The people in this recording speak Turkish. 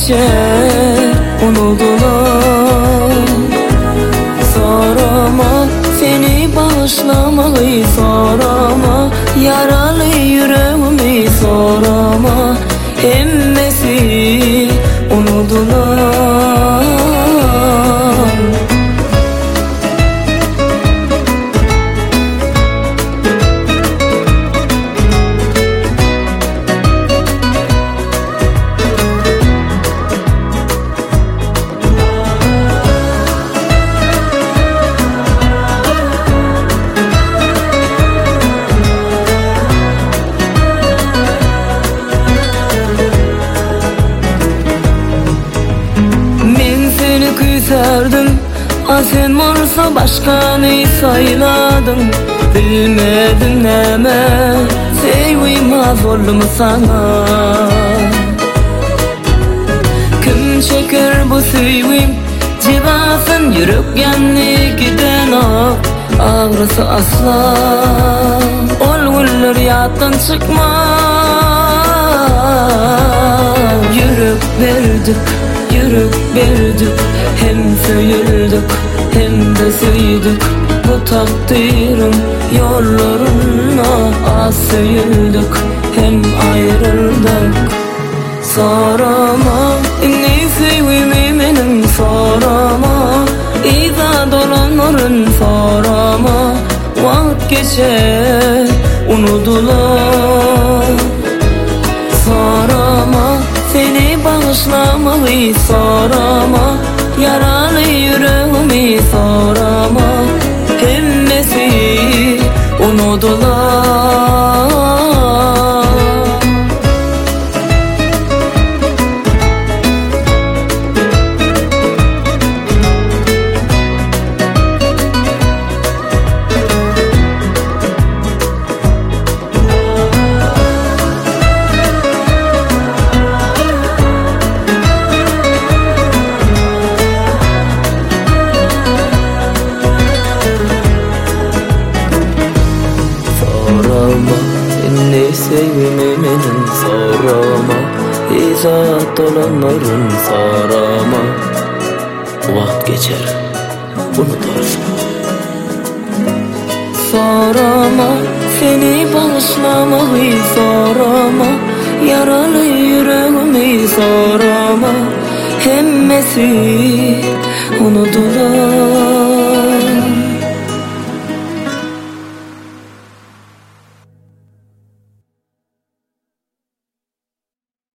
geçer unudular. Sorama seni bağışlamalı, sorama yaralı yüreğimi, sorama hemmesi unudular. Küserdim, sen varsa başkanı sayladım. Bilmedim neme sevim azolum sana. Kim çeker bu sevim cevasın, yürek yanı giden ağrısı asla. Ol güller yattan çıkmaz. Yürek verdik, yürek verdik, hem söyüldük hem de süydük. Bu takdirin yollarına az söyüldük hem ayrıldık. Sorama ne sevimi benim, sorama İza dolanırın, sorama vakit geçer unudular. Sorama seni bağışlamalı, sorama yaralı yüreğimi, sorama hemmesi unudular. Sevimi benim, sorama İza dolanırın, sorama vakit geçer unutursun. Sorama seni bağışlamalı, sorama yaralı yüreğimi, sorama hemmesi unudular.